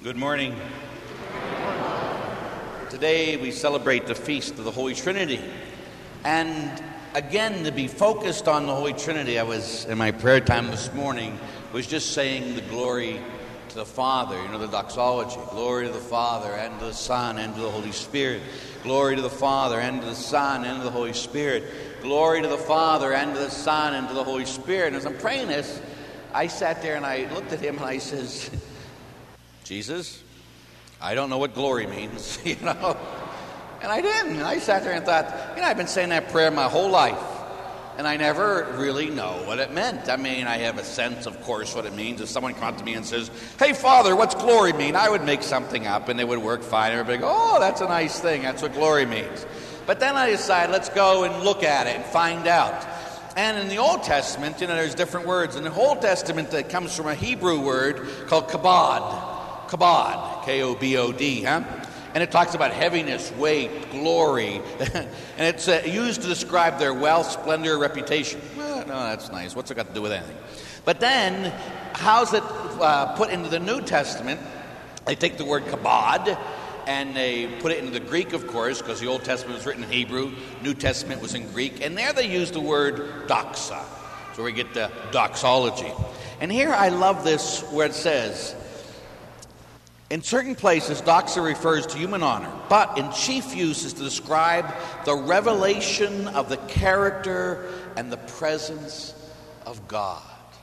Good morning. Today we celebrate the Feast of the Holy Trinity. And again, to be focused on the Holy Trinity, I was, in my prayer time this morning, was just saying the glory to the Father, the doxology. Glory to the Father, and to the Son, and to the Holy Spirit. Glory to the Father, and to the Son, and to the Holy Spirit. Glory to the Father, and to the Son, and to the Holy Spirit. And as I'm praying this, I sat there and I looked at him and I says, Jesus, I don't know what glory means, And I didn't. I sat there and thought, I've been saying that prayer my whole life, and I never really know what it meant. I have a sense, of course, what it means. If someone comes to me and says, hey, Father, what's glory mean? I would make something up, and it would work fine. Everybody would go, oh, that's a nice thing. That's what glory means. But then I decided, let's go and look at it and find out. And in the Old Testament, there's different words. In the Old Testament, that comes from a Hebrew word called kabod. Kabod, K-O-B-O-D, And it talks about heaviness, weight, glory. And it's used to describe their wealth, splendor, reputation. Well, no, that's nice. What's it got to do with anything? But then, how's it put into the New Testament? They take the word kabod, and they put it into the Greek, of course, because the Old Testament was written in Hebrew, New Testament was in Greek, and there they use the word doxa. So we get the doxology. And here I love this where it says, in certain places, doxa refers to human honor, but in chief use is to describe the revelation of the character and the presence of God.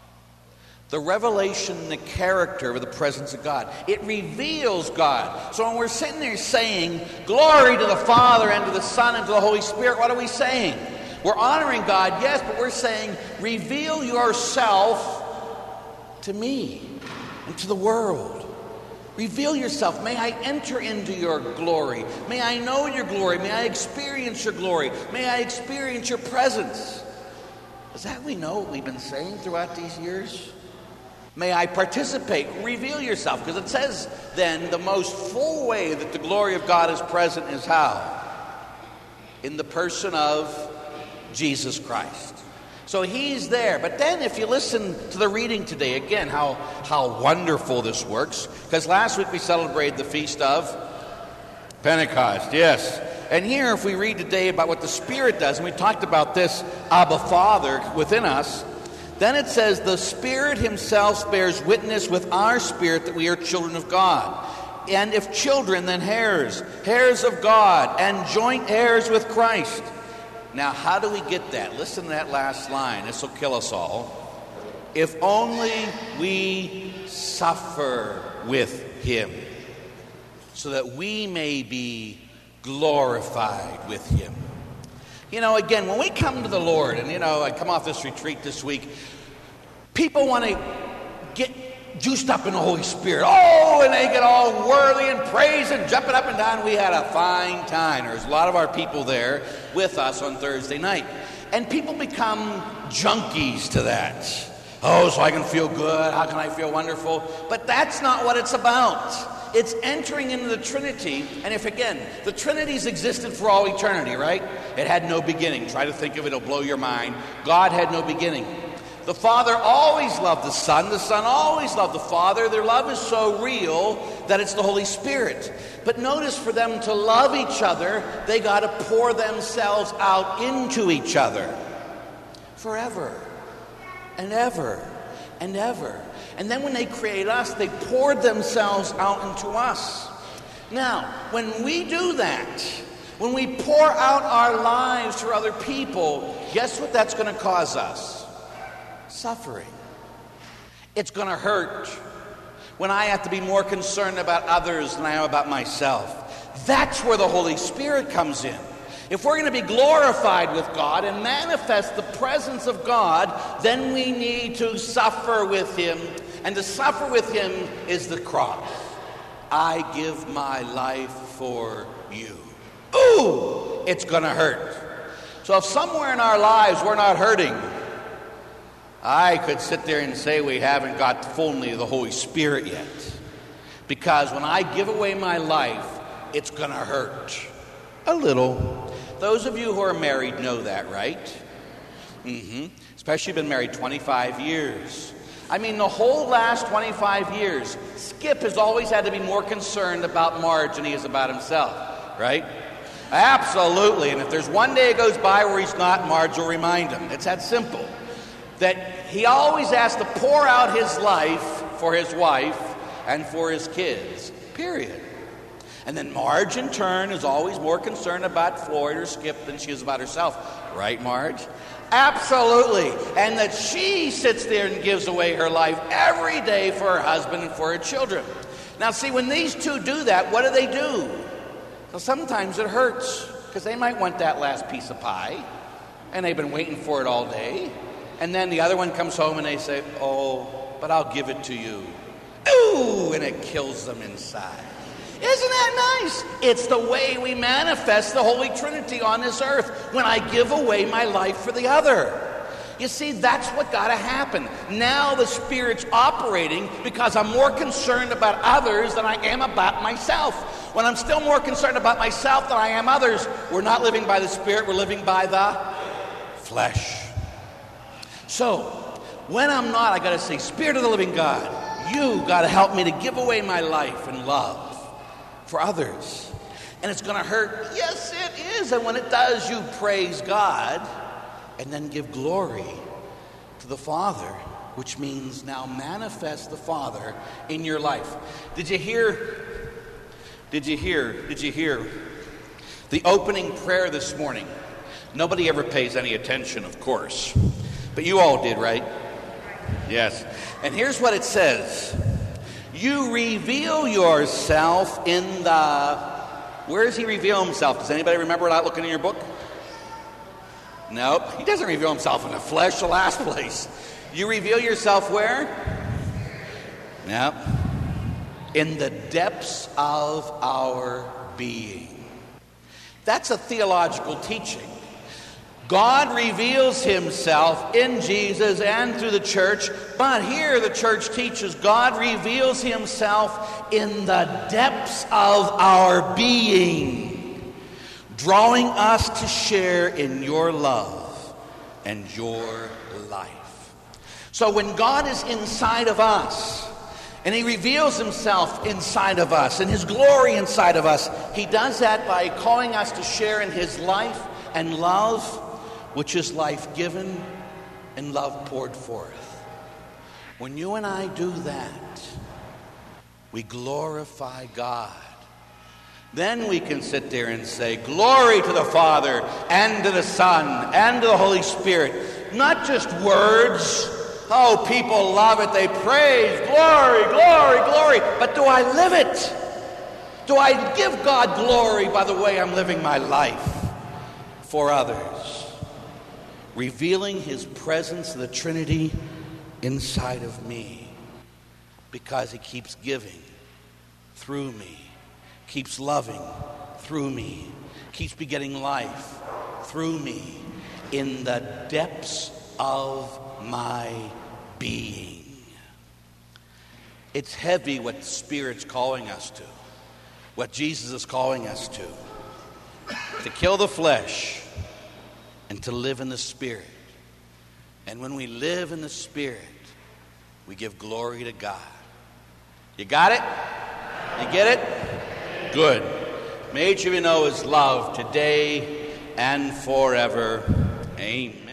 The revelation and the character of the presence of God. It reveals God. So when we're sitting there saying, glory to the Father and to the Son and to the Holy Spirit, what are we saying? We're honoring God, yes, but we're saying, reveal yourself to me and to the world. Reveal yourself. May I enter into your glory. May I know your glory. May I experience your glory. May I experience your presence. Is that we know what we've been saying throughout these years? May I participate. Reveal yourself. Because it says then the most full way that the glory of God is present is how? In the person of Jesus Christ. So he's there. But then if you listen to the reading today, again, how wonderful this works. Because last week we celebrated the Feast of Pentecost, yes. And here if we read today about what the Spirit does, and we talked about this Abba Father within us, then it says, the Spirit himself bears witness with our spirit that we are children of God. And if children, then heirs of God, and joint heirs with Christ. Now, how do we get that? Listen to that last line. This will kill us all. If only we suffer with him, so that we may be glorified with him. Again, when we come to the Lord, and I come off this retreat this week, people want to get juiced up in the Holy Spirit. Oh, and they get all whirly and praise and jumping up and down. We had a fine time. There's a lot of our people there with us on Thursday night. And people become junkies to that. Oh, so I can feel good. How can I feel wonderful? But that's not what it's about. It's entering into the Trinity. And if, again, the Trinity's existed for all eternity, right? It had no beginning. Try to think of it. It'll blow your mind. God had no beginning. The Father always loved the Son. The Son always loved the Father. Their love is so real that it's the Holy Spirit. But notice, for them to love each other, they got to pour themselves out into each other. Forever and ever and ever. And then when they create us, they poured themselves out into us. Now, when we do that, when we pour out our lives for other people, guess what that's going to cause us? Suffering. It's going to hurt when I have to be more concerned about others than I am about myself. That's where the Holy Spirit comes in. If we're going to be glorified with God and manifest the presence of God, then we need to suffer with him. And to suffer with him is the cross. I give my life for you. Ooh, it's going to hurt. So if somewhere in our lives we're not hurting, I could sit there and say we haven't got fully the Holy Spirit yet. Because when I give away my life, it's going to hurt. A little. Those of you who are married know that, right? Especially been married 25 years. I mean, the whole last 25 years, Skip has always had to be more concerned about Marge than he is about himself, right? Absolutely. And if there's one day it goes by where he's not, Marge will remind him. It's that simple. That he always has to pour out his life for his wife and for his kids, period. And then Marge, in turn, is always more concerned about Floyd or Skip than she is about herself. Right, Marge? Absolutely. And that she sits there and gives away her life every day for her husband and for her children. Now, see, when these two do that, what do? Well, sometimes it hurts, because they might want that last piece of pie, and they've been waiting for it all day. And then the other one comes home and they say, "Oh, but I'll give it to you." Ooh, and it kills them inside. Isn't that nice? It's the way we manifest the Holy Trinity on this earth, when I give away my life for the other. You see, that's what got to happen. Now the Spirit's operating because I'm more concerned about others than I am about myself. When I'm still more concerned about myself than I am others, we're not living by the Spirit, we're living by the flesh. So, when I'm not, I got to say, Spirit of the living God, you got to help me to give away my life and love for others. And it's going to hurt. Yes, it is. And when it does, you praise God and then give glory to the Father, which means now manifest the Father in your life. Did you hear the opening prayer this morning? Nobody ever pays any attention, of course. But you all did, right? Yes. And here's what it says. You reveal yourself in the... Where does he reveal himself? Does anybody remember without looking in your book? Nope. He doesn't reveal himself in the flesh, the last place. You reveal yourself where? Yep. In the depths of our being. That's a theological teaching. God reveals himself in Jesus and through the church, but here the church teaches God reveals himself in the depths of our being, drawing us to share in your love and your life. So when God is inside of us, and he reveals himself inside of us, and his glory inside of us, he does that by calling us to share in his life and love, which is life given and love poured forth. When you and I do that, we glorify God. Then we can sit there and say, glory to the Father and to the Son and to the Holy Spirit. Not just words. Oh, people love it. They praise, glory, glory, glory. But do I live it? Do I give God glory by the way I'm living my life for others? Revealing his presence, the Trinity, inside of me, because he keeps giving through me, keeps loving through me, keeps begetting life through me, in the depths of my being. It's heavy what the Spirit's calling us to, what Jesus is calling us to kill the flesh and to live in the Spirit. And when we live in the Spirit, we give glory to God. You got it? You get it? Good. May each of you know his love today and forever. Amen.